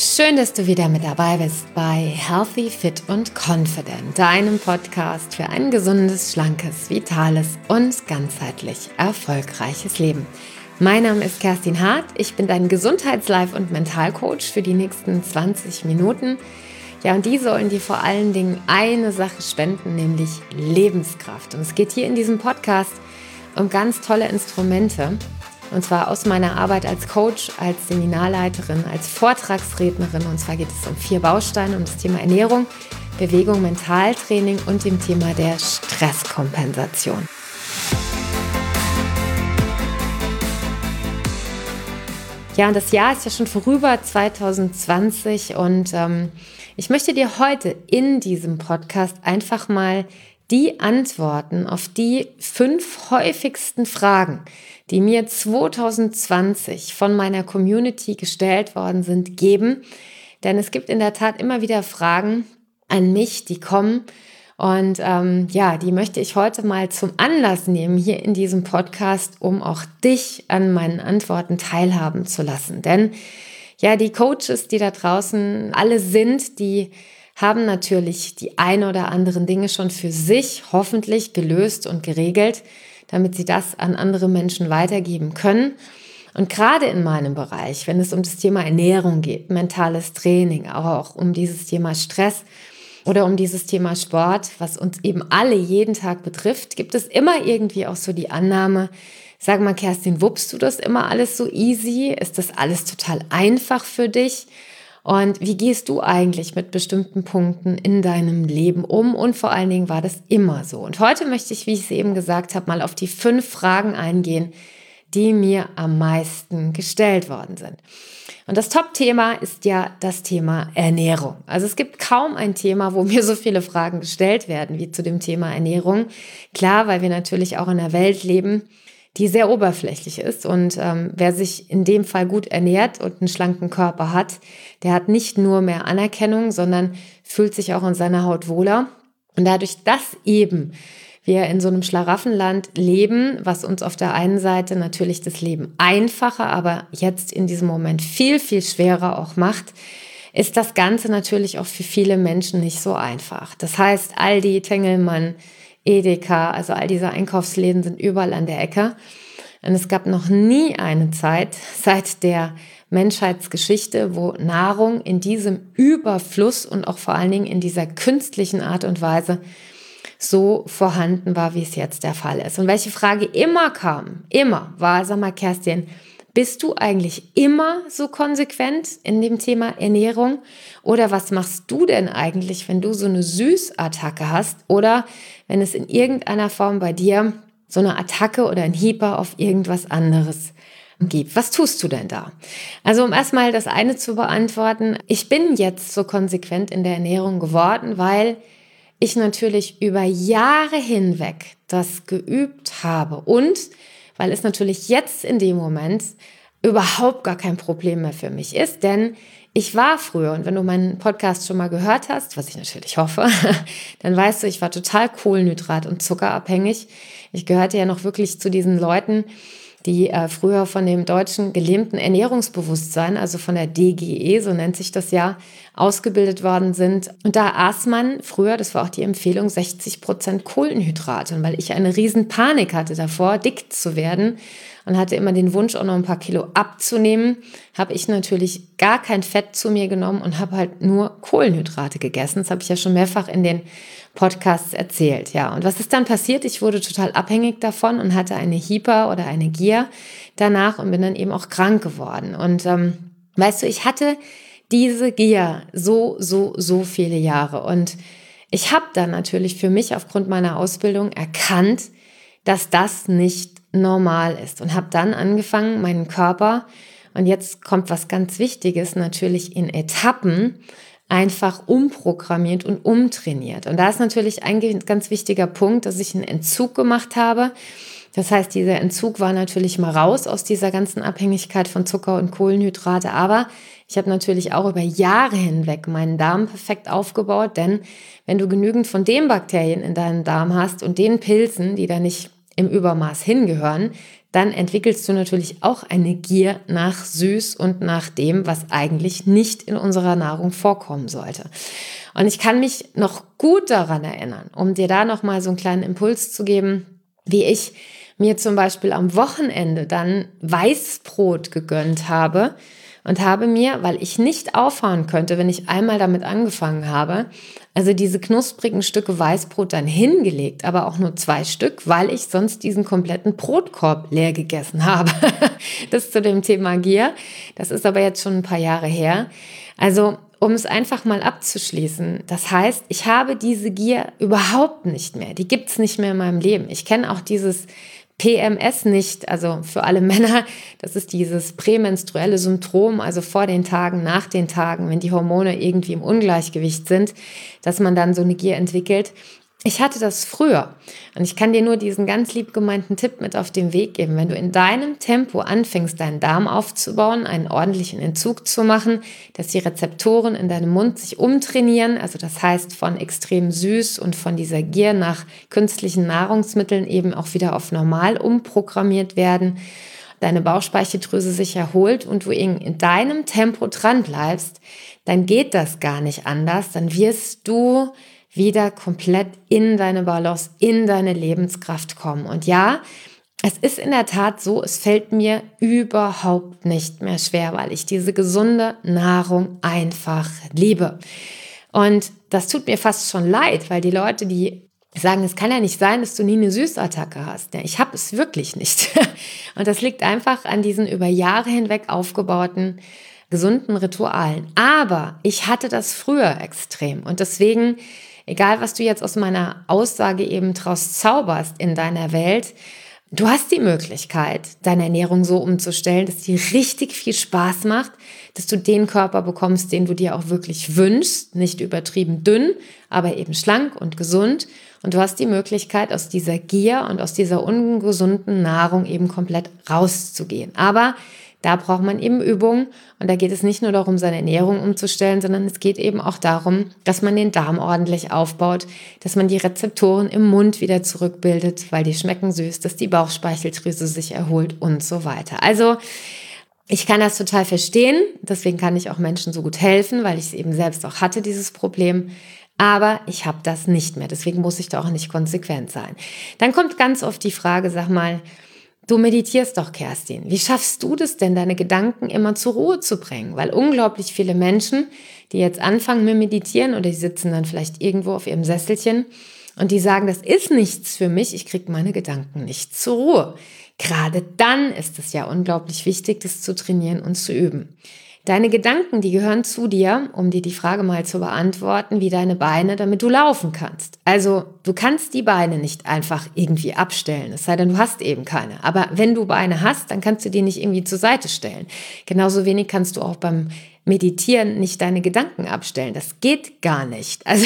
Schön, dass du wieder mit dabei bist bei Healthy, Fit und Confident, deinem Podcast für ein gesundes, schlankes, vitales und ganzheitlich erfolgreiches Leben. Mein Name ist Kerstin Hart, ich bin dein Gesundheits-, und Mentalcoach für die nächsten 20 Minuten. Ja, und die sollen dir vor allen Dingen eine Sache spenden, nämlich Lebenskraft. Und es geht hier in diesem Podcast um ganz tolle Instrumente. Und zwar aus meiner Arbeit als Coach, als Seminarleiterin, als Vortragsrednerin. Und zwar geht es um 4 Bausteine, um das Thema Ernährung, Bewegung, Mentaltraining und dem Thema der Stresskompensation. Ja, und das Jahr ist ja schon vorüber, 2020. Und ich möchte dir heute in diesem Podcast einfach mal die Antworten auf die 5 häufigsten Fragen, die mir 2020 von meiner Community gestellt worden sind, geben. Denn es gibt in der Tat immer wieder Fragen an mich, die kommen. Und die möchte ich heute mal zum Anlass nehmen, hier in diesem Podcast, um auch dich an meinen Antworten teilhaben zu lassen. Denn ja, die Coaches, die da draußen alle sind, die haben natürlich die ein oder anderen Dinge schon für sich hoffentlich gelöst und geregelt, damit sie das an andere Menschen weitergeben können. Und gerade in meinem Bereich, wenn es um das Thema Ernährung geht, mentales Training, aber auch um dieses Thema Stress oder um dieses Thema Sport, was uns eben alle jeden Tag betrifft, gibt es immer irgendwie auch so die Annahme, sag mal Kerstin, wuppst du das immer alles so easy? Ist das alles total einfach für dich? Und wie gehst du eigentlich mit bestimmten Punkten in deinem Leben um? Und vor allen Dingen war das immer so. Und heute möchte ich, wie ich es eben gesagt habe, mal auf die 5 Fragen eingehen, die mir am meisten gestellt worden sind. Und das Top-Thema ist ja das Thema Ernährung. Also es gibt kaum ein Thema, wo mir so viele Fragen gestellt werden wie zu dem Thema Ernährung. Klar, weil wir natürlich auch in einer Welt leben, die sehr oberflächlich ist. Und wer sich in dem Fall gut ernährt und einen schlanken Körper hat, der hat nicht nur mehr Anerkennung, sondern fühlt sich auch in seiner Haut wohler. Und dadurch, dass eben wir in so einem Schlaraffenland leben, was uns auf der einen Seite natürlich das Leben einfacher, aber jetzt in diesem Moment viel, viel schwerer auch macht, ist das Ganze natürlich auch für viele Menschen nicht so einfach. Das heißt, Aldi, Tengelmann, Edeka, also all diese Einkaufsläden sind überall an der Ecke. Und es gab noch nie eine Zeit seit der Menschheitsgeschichte, wo Nahrung in diesem Überfluss und auch vor allen Dingen in dieser künstlichen Art und Weise so vorhanden war, wie es jetzt der Fall ist. Und welche Frage immer kam, war, sag mal Kerstin, bist du eigentlich immer so konsequent in dem Thema Ernährung? Oder was machst du denn eigentlich, wenn du so eine Süßattacke hast? Oder wenn es in irgendeiner Form bei dir so eine Attacke oder ein Hieper auf irgendwas anderes gibt? Was tust du denn da? Also um erstmal das eine zu beantworten, ich bin jetzt so konsequent in der Ernährung geworden, weil ich natürlich über Jahre hinweg das geübt habe und weil es natürlich jetzt in dem Moment überhaupt gar kein Problem mehr für mich ist, denn ich war früher, und wenn du meinen Podcast schon mal gehört hast, was ich natürlich hoffe, dann weißt du, ich war total Kohlenhydrat- und zuckerabhängig. Ich gehörte ja noch wirklich zu diesen Leuten, die früher von dem deutschen gelähmten Ernährungsbewusstsein, also von der DGE, so nennt sich das ja, ausgebildet worden sind. Und da aß man früher, das war auch die Empfehlung, 60% Kohlenhydrate. Und weil ich eine riesen Panik hatte davor, dick zu werden und hatte immer den Wunsch, auch noch ein paar Kilo abzunehmen, habe ich natürlich gar kein Fett zu mir genommen und habe halt nur Kohlenhydrate gegessen. Das habe ich ja schon mehrfach in den Podcasts erzählt. Ja, und was ist dann passiert? Ich wurde total abhängig davon und hatte eine Hyper oder eine Gier danach und bin dann eben auch krank geworden. Und weißt du, ich hatte diese Gier so viele Jahre. Und ich habe dann natürlich für mich aufgrund meiner Ausbildung erkannt, dass das nicht normal ist und habe dann angefangen, meinen Körper, und jetzt kommt was ganz Wichtiges, natürlich in Etappen einfach umprogrammiert und umtrainiert. Und da ist natürlich ein ganz wichtiger Punkt, dass ich einen Entzug gemacht habe. Das heißt, dieser Entzug war natürlich mal raus aus dieser ganzen Abhängigkeit von Zucker und Kohlenhydrate, aber ich habe natürlich auch über Jahre hinweg meinen Darm perfekt aufgebaut, denn wenn du genügend von den Bakterien in deinem Darm hast und den Pilzen, die da nicht im Übermaß hingehören, dann entwickelst du natürlich auch eine Gier nach Süß und nach dem, was eigentlich nicht in unserer Nahrung vorkommen sollte. Und ich kann mich noch gut daran erinnern, um dir da nochmal so einen kleinen Impuls zu geben, wie ich mir zum Beispiel am Wochenende dann Weißbrot gegönnt habe und habe mir, weil ich nicht aufhören könnte, wenn ich einmal damit angefangen habe, also diese knusprigen Stücke Weißbrot dann hingelegt, aber auch nur 2 Stück, weil ich sonst diesen kompletten Brotkorb leer gegessen habe. Das zu dem Thema Gier. Das ist aber jetzt schon ein paar Jahre her. Also um es einfach mal abzuschließen, das heißt, ich habe diese Gier überhaupt nicht mehr. Die gibt's nicht mehr in meinem Leben. Ich kenne auch dieses PMS nicht, also für alle Männer, das ist dieses prämenstruelle Syndrom, also vor den Tagen, nach den Tagen, wenn die Hormone irgendwie im Ungleichgewicht sind, dass man dann so eine Gier entwickelt. Ich hatte das früher und ich kann dir nur diesen ganz lieb gemeinten Tipp mit auf den Weg geben. Wenn du in deinem Tempo anfängst, deinen Darm aufzubauen, einen ordentlichen Entzug zu machen, dass die Rezeptoren in deinem Mund sich umtrainieren, also das heißt von extrem süß und von dieser Gier nach künstlichen Nahrungsmitteln eben auch wieder auf normal umprogrammiert werden, deine Bauchspeicheldrüse sich erholt und du in deinem Tempo dran bleibst, dann geht das gar nicht anders, dann wirst du wieder komplett in deine Balance, in deine Lebenskraft kommen. Und ja, es ist in der Tat so, es fällt mir überhaupt nicht mehr schwer, weil ich diese gesunde Nahrung einfach liebe. Und das tut mir fast schon leid, weil die Leute, die sagen, es kann ja nicht sein, dass du nie eine Süßattacke hast. Ja, ich habe es wirklich nicht. Und das liegt einfach an diesen über Jahre hinweg aufgebauten gesunden Ritualen. Aber ich hatte das früher extrem und deswegen, egal, was du jetzt aus meiner Aussage eben draus zauberst in deiner Welt, du hast die Möglichkeit, deine Ernährung so umzustellen, dass die richtig viel Spaß macht, dass du den Körper bekommst, den du dir auch wirklich wünschst, nicht übertrieben dünn, aber eben schlank und gesund. Und du hast die Möglichkeit, aus dieser Gier und aus dieser ungesunden Nahrung eben komplett rauszugehen. Aber da braucht man eben Übung und da geht es nicht nur darum, seine Ernährung umzustellen, sondern es geht eben auch darum, dass man den Darm ordentlich aufbaut, dass man die Rezeptoren im Mund wieder zurückbildet, weil die schmecken süß, dass die Bauchspeicheldrüse sich erholt und so weiter. Also ich kann das total verstehen, deswegen kann ich auch Menschen so gut helfen, weil ich es eben selbst auch hatte, dieses Problem. Aber ich habe das nicht mehr, deswegen muss ich da auch nicht konsequent sein. Dann kommt ganz oft die Frage, sag mal, du meditierst doch, Kerstin. Wie schaffst du das denn, deine Gedanken immer zur Ruhe zu bringen? Weil unglaublich viele Menschen, die jetzt anfangen mit Meditieren oder die sitzen dann vielleicht irgendwo auf ihrem Sesselchen und die sagen, das ist nichts für mich, ich kriege meine Gedanken nicht zur Ruhe. Gerade dann ist es ja unglaublich wichtig, das zu trainieren und zu üben. Deine Gedanken, die gehören zu dir, um dir die Frage mal zu beantworten, wie deine Beine, damit du laufen kannst. Also du kannst die Beine nicht einfach irgendwie abstellen, es sei denn, du hast eben keine. Aber wenn du Beine hast, dann kannst du die nicht irgendwie zur Seite stellen. Genauso wenig kannst du auch beim Meditieren nicht deine Gedanken abstellen. Das geht gar nicht. Also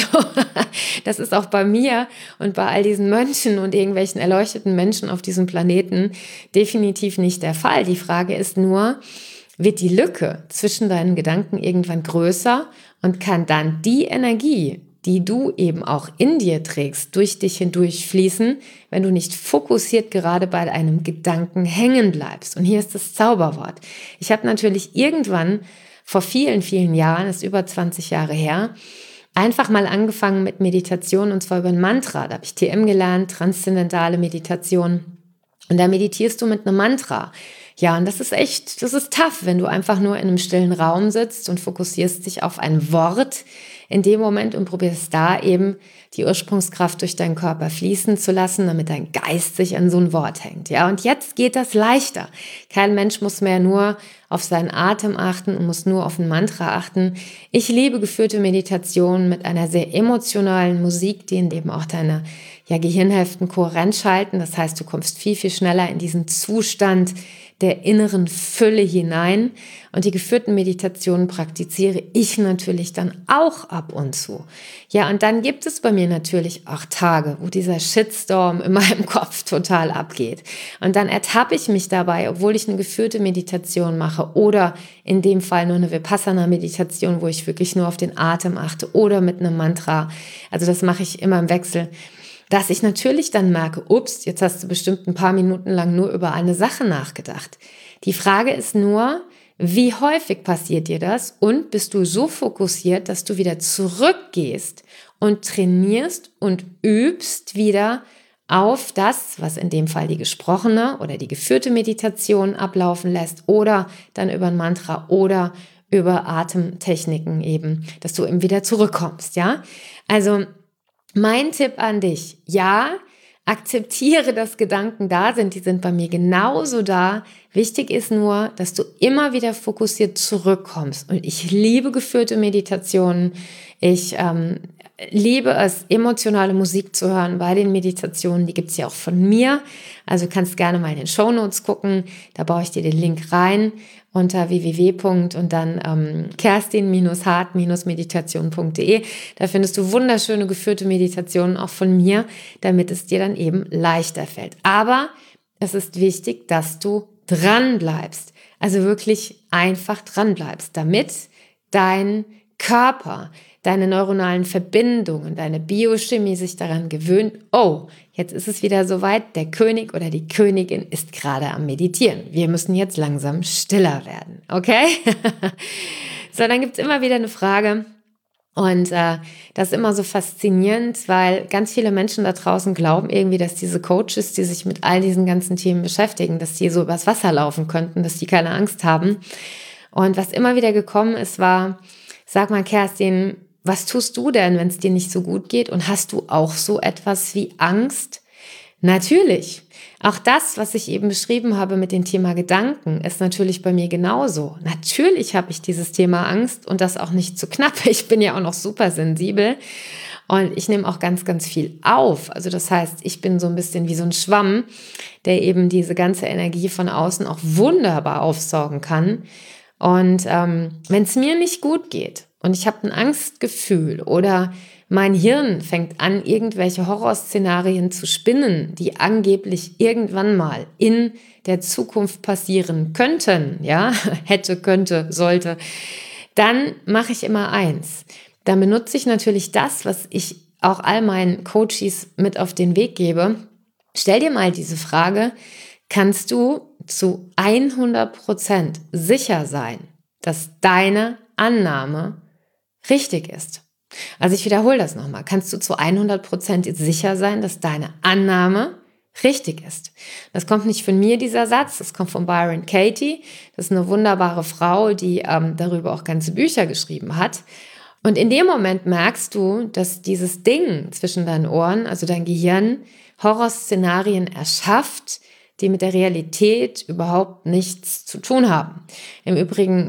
das ist auch bei mir und bei all diesen Mönchen und irgendwelchen erleuchteten Menschen auf diesem Planeten definitiv nicht der Fall. Die Frage ist nur, wird die Lücke zwischen deinen Gedanken irgendwann größer und kann dann die Energie, die du eben auch in dir trägst, durch dich hindurch fließen, wenn du nicht fokussiert gerade bei einem Gedanken hängen bleibst. Und hier ist das Zauberwort. Ich habe natürlich irgendwann vor vielen, vielen Jahren, das ist über 20 Jahre her, einfach mal angefangen mit Meditation und zwar über ein Mantra. Da habe ich TM gelernt, transzendentale Meditation. Und da meditierst du mit einem Mantra. Ja, und das ist tough, wenn du einfach nur in einem stillen Raum sitzt und fokussierst dich auf ein Wort in dem Moment und probierst da eben die Ursprungskraft durch deinen Körper fließen zu lassen, damit dein Geist sich an so ein Wort hängt. Ja, und jetzt geht das leichter. Kein Mensch muss mehr nur auf seinen Atem achten und muss nur auf ein Mantra achten. Ich liebe geführte Meditationen mit einer sehr emotionalen Musik, die in dem auch deine Gehirnhälften kohärent schalten. Das heißt, du kommst viel, viel schneller in diesen Zustand der inneren Fülle hinein. Und die geführten Meditationen praktiziere ich natürlich dann auch ab und zu. Ja, und dann gibt es bei mir natürlich auch Tage, wo dieser Shitstorm in meinem Kopf total abgeht. Und dann ertappe ich mich dabei, obwohl ich eine geführte Meditation mache oder in dem Fall nur eine Vipassana-Meditation, wo ich wirklich nur auf den Atem achte oder mit einem Mantra. Also das mache ich immer im Wechsel. dass ich natürlich dann merke, ups, jetzt hast du bestimmt ein paar Minuten lang nur über eine Sache nachgedacht. Die Frage ist nur, wie häufig passiert dir das und bist du so fokussiert, dass du wieder zurückgehst und trainierst und übst wieder auf das, was in dem Fall die gesprochene oder die geführte Meditation ablaufen lässt oder dann über ein Mantra oder über Atemtechniken eben, dass du eben wieder zurückkommst, ja? Also mein Tipp an dich, ja, akzeptiere, dass Gedanken da sind, die sind bei mir genauso da. Wichtig ist nur, dass du immer wieder fokussiert zurückkommst. Und ich liebe geführte Meditationen. Ich liebe es, emotionale Musik zu hören bei den Meditationen. Die gibt's ja auch von mir. Also kannst gerne mal in den Shownotes gucken. Da baue ich dir den Link rein unter www. und dann kerstin-hart-meditation.de. Da findest du wunderschöne geführte Meditationen auch von mir, damit es dir dann eben leichter fällt. Aber es ist wichtig, dass du dran bleibst. Also wirklich einfach dran bleibst, damit dein Körper, deine neuronalen Verbindungen, deine Biochemie sich daran gewöhnt, oh, jetzt ist es wieder soweit, der König oder die Königin ist gerade am Meditieren. Wir müssen jetzt langsam stiller werden, okay? So, dann gibt's immer wieder eine Frage und das ist immer so faszinierend, weil ganz viele Menschen da draußen glauben irgendwie, dass diese Coaches, die sich mit all diesen ganzen Themen beschäftigen, dass die so übers Wasser laufen könnten, dass die keine Angst haben. Und was immer wieder gekommen ist, war, sag mal, Kerstin, was tust du denn, wenn es dir nicht so gut geht? Und hast du auch so etwas wie Angst? Natürlich. Auch das, was ich eben beschrieben habe mit dem Thema Gedanken, ist natürlich bei mir genauso. Natürlich habe ich dieses Thema Angst und das auch nicht zu knapp. Ich bin ja auch noch super sensibel und ich nehme auch ganz, ganz viel auf. Also das heißt, ich bin so ein bisschen wie so ein Schwamm, der eben diese ganze Energie von außen auch wunderbar aufsaugen kann. Und wenn es mir nicht gut geht und ich habe ein Angstgefühl oder mein Hirn fängt an, irgendwelche Horrorszenarien zu spinnen, die angeblich irgendwann mal in der Zukunft passieren könnten, ja, hätte, könnte, sollte, dann mache ich immer eins. Dann benutze ich natürlich das, was ich auch all meinen Coaches mit auf den Weg gebe. Stell dir mal diese Frage: Kannst du zu 100% sicher sein, dass deine Annahme richtig ist? Also ich wiederhole das nochmal. Kannst du zu 100% sicher sein, dass deine Annahme richtig ist? Das kommt nicht von mir, dieser Satz. Das kommt von Byron Katie. Das ist eine wunderbare Frau, die darüber auch ganze Bücher geschrieben hat. Und in dem Moment merkst du, dass dieses Ding zwischen deinen Ohren, also dein Gehirn, Horrorszenarien erschafft, die mit der Realität überhaupt nichts zu tun haben. Im Übrigen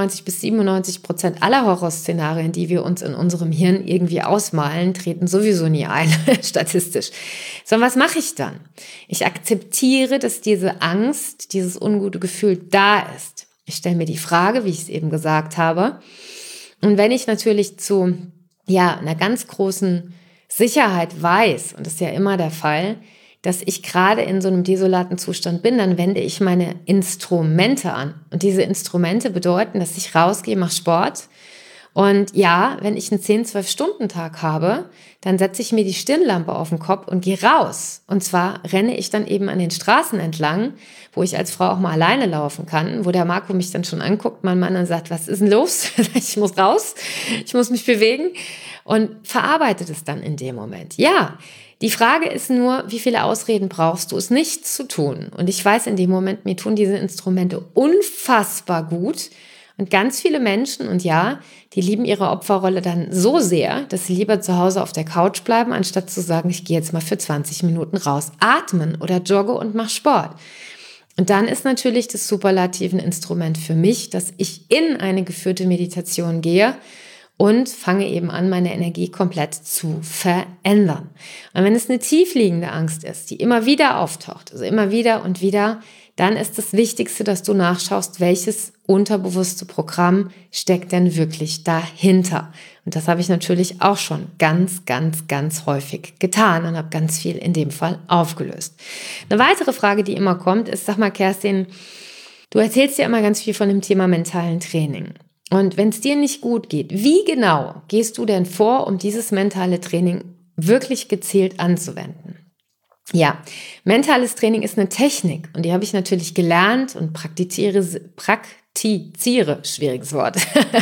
95-97% aller Horrorszenarien, die wir uns in unserem Hirn irgendwie ausmalen, treten sowieso nie ein, statistisch. Sondern was mache ich dann? Ich akzeptiere, dass diese Angst, dieses ungute Gefühl da ist. Ich stelle mir die Frage, wie ich es eben gesagt habe. Und wenn ich natürlich zu einer ganz großen Sicherheit weiß, und das ist ja immer der Fall, dass ich gerade in so einem desolaten Zustand bin, dann wende ich meine Instrumente an. Und diese Instrumente bedeuten, dass ich rausgehe, mache Sport. Und ja, wenn ich einen 10-12-Stunden-Tag habe, dann setze ich mir die Stirnlampe auf den Kopf und gehe raus. Und zwar renne ich dann eben an den Straßen entlang, wo ich als Frau auch mal alleine laufen kann, wo der Marco mich dann schon anguckt, mein Mann, und sagt, was ist denn los? Ich muss raus, ich muss mich bewegen, und verarbeitet es dann in dem Moment. Ja, die Frage ist nur, wie viele Ausreden brauchst du, es nicht zu tun? Und ich weiß in dem Moment, mir tun diese Instrumente unfassbar gut. Und ganz viele Menschen, und ja, die lieben ihre Opferrolle dann so sehr, dass sie lieber zu Hause auf der Couch bleiben, anstatt zu sagen, ich gehe jetzt mal für 20 Minuten raus, atmen oder jogge und mach Sport. Und dann ist natürlich das superlative Instrument für mich, dass ich in eine geführte Meditation gehe und fange eben an, meine Energie komplett zu verändern. Und wenn es eine tiefliegende Angst ist, die immer wieder auftaucht, also immer wieder und wieder, dann ist das Wichtigste, dass du nachschaust, welches unterbewusste Programm steckt denn wirklich dahinter. Und das habe ich natürlich auch schon ganz, ganz, ganz häufig getan und habe ganz viel in dem Fall aufgelöst. Eine weitere Frage, die immer kommt, ist, sag mal, Kerstin, du erzählst ja immer ganz viel von dem Thema mentalen Training. Und wenn es dir nicht gut geht, wie genau gehst du denn vor, um dieses mentale Training wirklich gezielt anzuwenden. Ja, mentales Training ist eine Technik und die habe ich natürlich gelernt und praktiziere, schwieriges Wort,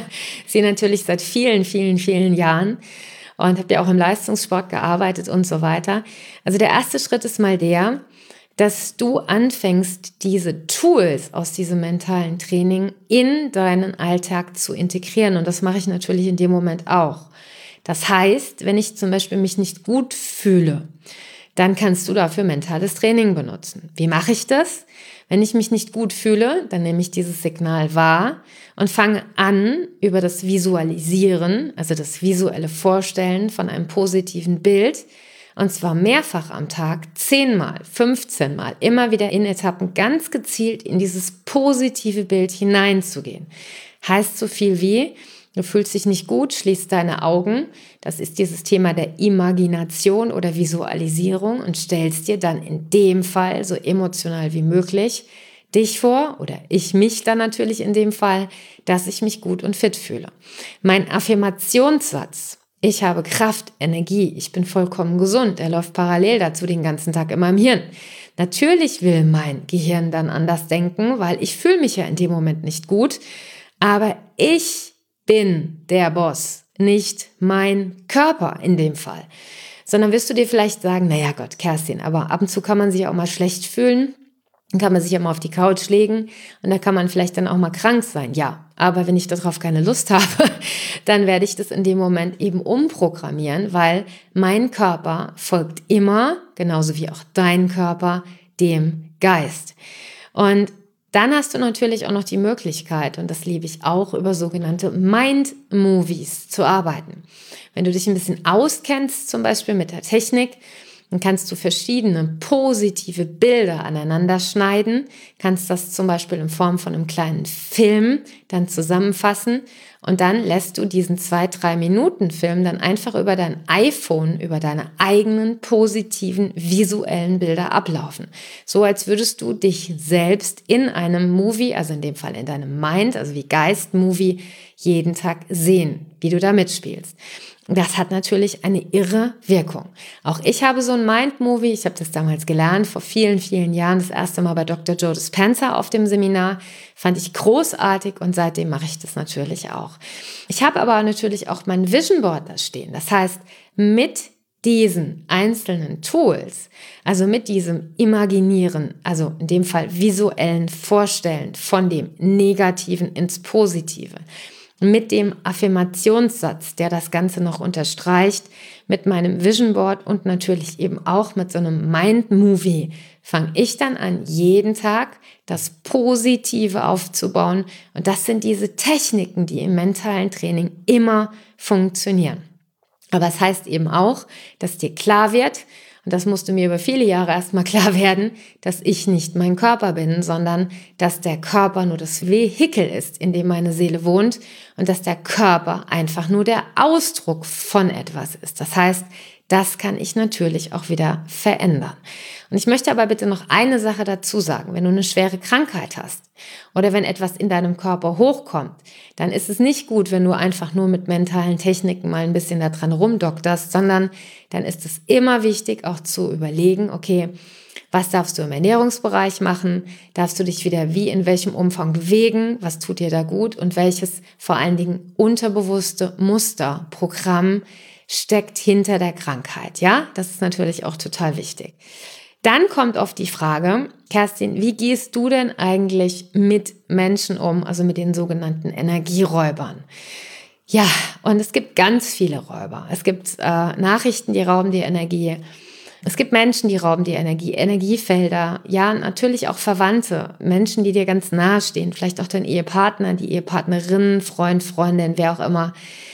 sie natürlich seit vielen, vielen, vielen Jahren und habe ja auch im Leistungssport gearbeitet und so weiter. Also der erste Schritt ist mal der, dass du anfängst, diese Tools aus diesem mentalen Training in deinen Alltag zu integrieren. Und das mache ich natürlich in dem Moment auch. Das heißt, wenn ich zum Beispiel mich nicht gut fühle, dann kannst du dafür mentales Training benutzen. Wie mache ich das? Wenn ich mich nicht gut fühle, dann nehme ich dieses Signal wahr und fange an, über das Visualisieren, also das visuelle Vorstellen von einem positiven Bild, und zwar mehrfach am Tag, 10-mal, 15-mal, immer wieder in Etappen ganz gezielt in dieses positive Bild hineinzugehen. Heißt so viel wie, du fühlst dich nicht gut, schließt deine Augen. Das ist dieses Thema der Imagination oder Visualisierung und stellst dir dann in dem Fall so emotional wie möglich dich vor oder ich mich dann natürlich in dem Fall, dass ich mich gut und fit fühle. Mein Affirmationssatz: Ich habe Kraft, Energie, ich bin vollkommen gesund. Er läuft parallel dazu den ganzen Tag in meinem Hirn. Natürlich will mein Gehirn dann anders denken, weil ich fühle mich ja in dem Moment nicht gut. Aber ich bin der Boss, nicht mein Körper in dem Fall. Sondern wirst du dir vielleicht sagen, naja Gott, Kerstin, aber ab und zu kann man sich auch mal schlecht fühlen. Dann kann man sich ja mal auf die Couch legen und da kann man vielleicht dann auch mal krank sein. Ja, aber wenn ich darauf keine Lust habe, dann werde ich das in dem Moment eben umprogrammieren, weil mein Körper folgt immer, genauso wie auch dein Körper, dem Geist. Und dann hast du natürlich auch noch die Möglichkeit, und das liebe ich auch, über sogenannte Mind-Movies zu arbeiten. Wenn du dich ein bisschen auskennst, zum Beispiel mit der Technik, dann kannst du verschiedene positive Bilder aneinander schneiden, kannst das zum Beispiel in Form von einem kleinen Film dann zusammenfassen und dann lässt du diesen 2-3 Minuten Film dann einfach über dein iPhone, über deine eigenen positiven visuellen Bilder ablaufen. So als würdest du dich selbst in einem Movie, also in dem Fall in deinem Mind, also wie Geist-Movie, jeden Tag sehen, wie du da mitspielst. Das hat natürlich eine irre Wirkung. Auch ich habe so ein Mind-Movie, ich habe das damals gelernt, vor vielen, vielen Jahren, das erste Mal bei Dr. Joe Dispenza auf dem Seminar, fand ich großartig und seitdem mache ich das natürlich auch. Ich habe aber natürlich auch mein Vision Board da stehen. Das heißt, mit diesen einzelnen Tools, also mit diesem Imaginieren, also in dem Fall visuellen Vorstellen von dem Negativen ins Positive, mit dem Affirmationssatz, der das Ganze noch unterstreicht, mit meinem Vision Board und natürlich eben auch mit so einem Mind-Movie fange ich dann an, jeden Tag das Positive aufzubauen. Und das sind diese Techniken, die im mentalen Training immer funktionieren. Aber es heißt eben auch, dass dir klar wird, und das musste mir über viele Jahre erstmal klar werden, dass ich nicht mein Körper bin, sondern dass der Körper nur das Vehikel ist, in dem meine Seele wohnt und dass der Körper einfach nur der Ausdruck von etwas ist. Das heißt, das kann ich natürlich auch wieder verändern. Und ich möchte aber bitte noch eine Sache dazu sagen. Wenn du eine schwere Krankheit hast oder wenn etwas in deinem Körper hochkommt, dann ist es nicht gut, wenn du einfach nur mit mentalen Techniken mal ein bisschen da dran rumdokterst, sondern dann ist es immer wichtig, auch zu überlegen, okay, was darfst du im Ernährungsbereich machen? Darfst du dich wieder wie in welchem Umfang bewegen? Was tut dir da gut? Und welches vor allen Dingen unterbewusste Muster, Programm steckt hinter der Krankheit? Ja, das ist natürlich auch total wichtig. Dann kommt oft die Frage, Kerstin, wie gehst du denn eigentlich mit Menschen um, also mit den sogenannten Energieräubern? Ja, und es gibt ganz viele Räuber. Es gibt Nachrichten, die rauben dir Energie. Es gibt Menschen, die rauben dir Energie, Energiefelder. Ja, natürlich auch Verwandte, Menschen, die dir ganz nahe stehen, vielleicht auch dein Ehepartner, die Ehepartnerin, Freund, Freundin, wer auch immer.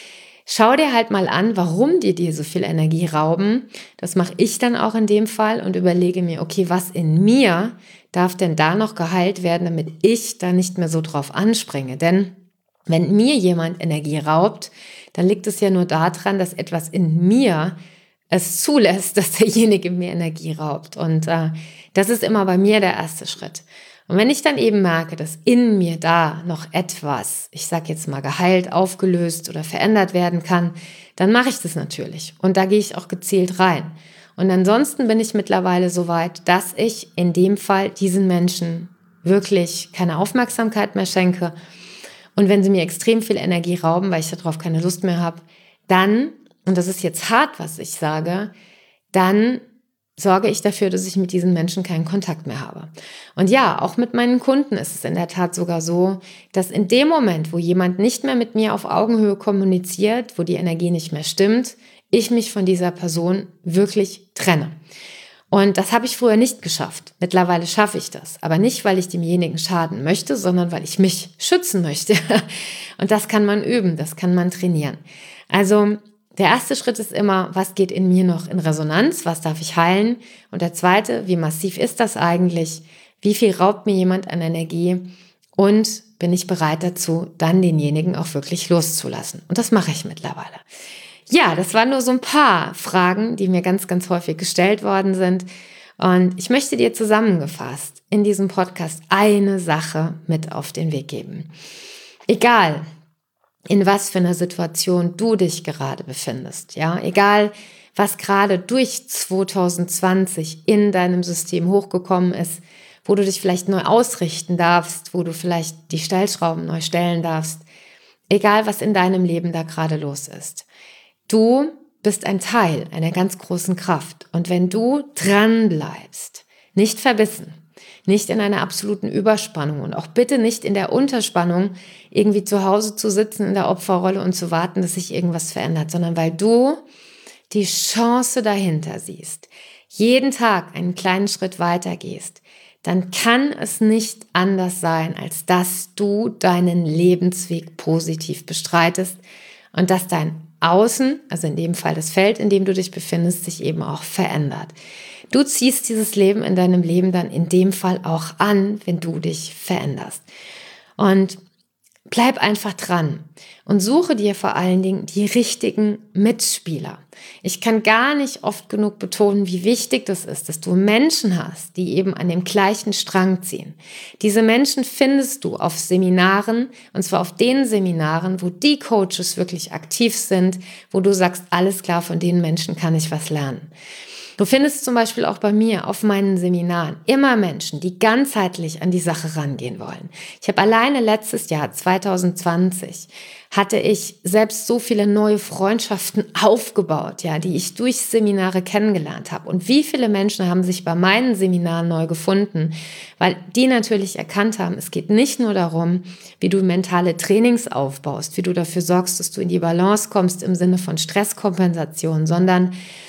Schau dir halt mal an, warum dir so viel Energie rauben. Das mache ich dann auch in dem Fall und überlege mir, okay, was in mir darf denn da noch geheilt werden, damit ich da nicht mehr so drauf anspringe. Denn wenn mir jemand Energie raubt, dann liegt es ja nur daran, dass etwas in mir es zulässt, dass derjenige mir Energie raubt. Und das ist immer bei mir der erste Schritt. Und wenn ich dann eben merke, dass in mir da noch etwas, ich sage jetzt mal geheilt, aufgelöst oder verändert werden kann, dann mache ich das natürlich. Und da gehe ich auch gezielt rein. Und ansonsten bin ich mittlerweile so weit, dass ich in dem Fall diesen Menschen wirklich keine Aufmerksamkeit mehr schenke. Und wenn sie mir extrem viel Energie rauben, weil ich darauf keine Lust mehr habe, dann, und das ist jetzt hart, was ich sage, dann sorge ich dafür, dass ich mit diesen Menschen keinen Kontakt mehr habe. Und ja, auch mit meinen Kunden ist es in der Tat sogar so, dass in dem Moment, wo jemand nicht mehr mit mir auf Augenhöhe kommuniziert, wo die Energie nicht mehr stimmt, ich mich von dieser Person wirklich trenne. Und das habe ich früher nicht geschafft. Mittlerweile schaffe ich das. Aber nicht, weil ich demjenigen schaden möchte, sondern weil ich mich schützen möchte. Und das kann man üben, das kann man trainieren. Also der erste Schritt ist immer, was geht in mir noch in Resonanz, was darf ich heilen? Und der zweite, wie massiv ist das eigentlich? Wie viel raubt mir jemand an Energie? Und bin ich bereit dazu, dann denjenigen auch wirklich loszulassen? Und das mache ich mittlerweile. Ja, das waren nur so ein paar Fragen, die mir ganz, ganz häufig gestellt worden sind. Und ich möchte dir zusammengefasst in diesem Podcast eine Sache mit auf den Weg geben. Egal, in was für einer Situation du dich gerade befindest, ja, egal, was gerade durch 2020 in deinem System hochgekommen ist, wo du dich vielleicht neu ausrichten darfst, wo du vielleicht die Stellschrauben neu stellen darfst, egal, was in deinem Leben da gerade los ist. Du bist ein Teil einer ganz großen Kraft. Und wenn du dran bleibst, nicht verbissen, nicht in einer absoluten Überspannung und auch bitte nicht in der Unterspannung, irgendwie zu Hause zu sitzen in der Opferrolle und zu warten, dass sich irgendwas verändert, sondern weil du die Chance dahinter siehst, jeden Tag einen kleinen Schritt weiter gehst, dann kann es nicht anders sein, als dass du deinen Lebensweg positiv bestreitest und dass dein Außen, also in dem Fall das Feld, in dem du dich befindest, sich eben auch verändert. Du ziehst dieses Leben in deinem Leben dann in dem Fall auch an, wenn du dich veränderst. Und bleib einfach dran und suche dir vor allen Dingen die richtigen Mitspieler. Ich kann gar nicht oft genug betonen, wie wichtig das ist, dass du Menschen hast, die eben an dem gleichen Strang ziehen. Diese Menschen findest du auf Seminaren, und zwar auf den Seminaren, wo die Coaches wirklich aktiv sind, wo du sagst, alles klar, von den Menschen kann ich was lernen. Du findest zum Beispiel auch bei mir auf meinen Seminaren immer Menschen, die ganzheitlich an die Sache rangehen wollen. Ich habe alleine letztes Jahr, 2020, hatte ich selbst so viele neue Freundschaften aufgebaut, ja, die ich durch Seminare kennengelernt habe. Und wie viele Menschen haben sich bei meinen Seminaren neu gefunden, weil die natürlich erkannt haben, es geht nicht nur darum, wie du mentale Trainings aufbaust, wie du dafür sorgst, dass du in die Balance kommst im Sinne von Stresskompensation, sondern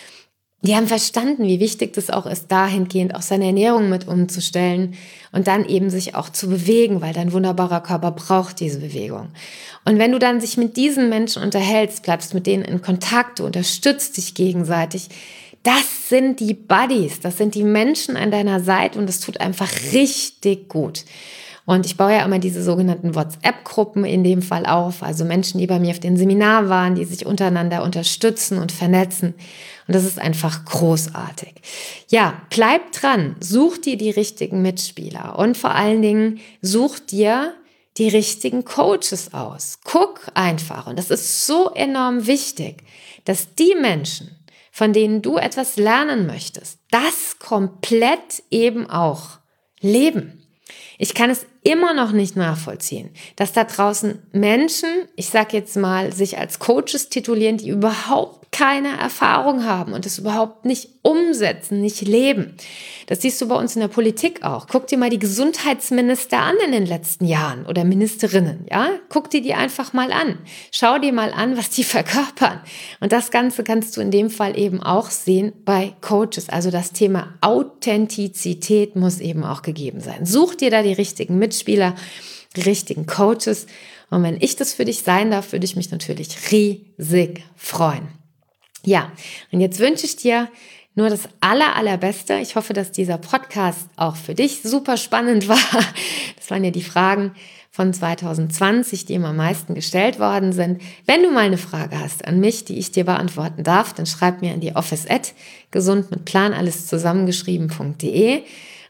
die haben verstanden, wie wichtig das auch ist, dahingehend auch seine Ernährung mit umzustellen und dann eben sich auch zu bewegen, weil dein wunderbarer Körper braucht diese Bewegung. Und wenn du dann sich mit diesen Menschen unterhältst, bleibst mit denen in Kontakt, du unterstützt dich gegenseitig, das sind die Buddies, das sind die Menschen an deiner Seite und das tut einfach richtig gut. Und ich baue ja immer diese sogenannten WhatsApp-Gruppen in dem Fall auf, also Menschen, die bei mir auf den Seminar waren, die sich untereinander unterstützen und vernetzen. Und das ist einfach großartig. Ja, bleib dran, such dir die richtigen Mitspieler und vor allen Dingen such dir die richtigen Coaches aus. Guck einfach, und das ist so enorm wichtig, dass die Menschen, von denen du etwas lernen möchtest, das komplett eben auch leben. Ich kann es immer noch nicht nachvollziehen, dass da draußen Menschen, ich sage jetzt mal, sich als Coaches titulieren, die überhaupt keine Erfahrung haben und das überhaupt nicht umsetzen, nicht leben. Das siehst du bei uns in der Politik auch. Guck dir mal die Gesundheitsminister an in den letzten Jahren oder Ministerinnen, ja? Guck dir die einfach mal an. Schau dir mal an, was die verkörpern. Und das Ganze kannst du in dem Fall eben auch sehen bei Coaches. Also das Thema Authentizität muss eben auch gegeben sein. Such dir da die richtigen Mitspieler, die richtigen Coaches. Und wenn ich das für dich sein darf, würde ich mich natürlich riesig freuen. Ja, und jetzt wünsche ich dir nur das Allerbeste. Ich hoffe, dass dieser Podcast auch für dich super spannend war. Das waren ja die Fragen von 2020, die immer am meisten gestellt worden sind. Wenn du mal eine Frage hast an mich, die ich dir beantworten darf, dann schreib mir an die office@gesundmitplan alles zusammengeschrieben.de.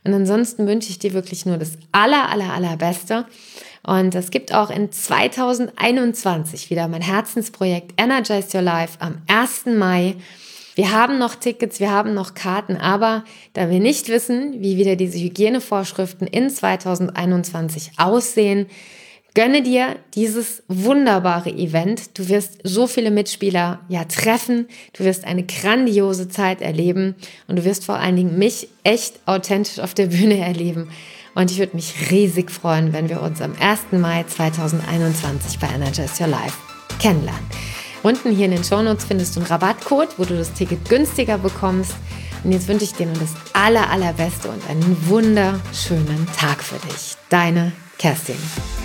Und ansonsten wünsche ich dir wirklich nur das Allerbeste. Und es gibt auch in 2021 wieder mein Herzensprojekt Energize Your Life am 1. Mai. Wir haben noch Tickets, wir haben noch Karten, aber da wir nicht wissen, wie wieder diese Hygienevorschriften in 2021 aussehen, gönne dir dieses wunderbare Event. Du wirst so viele Mitspieler treffen, du wirst eine grandiose Zeit erleben und du wirst vor allen Dingen mich echt authentisch auf der Bühne erleben. Und ich würde mich riesig freuen, wenn wir uns am 1. Mai 2021 bei Energize Your Life kennenlernen. Unten hier in den Shownotes findest du einen Rabattcode, wo du das Ticket günstiger bekommst. Und jetzt wünsche ich dir nur das Allerbeste und einen wunderschönen Tag für dich. Deine Kerstin.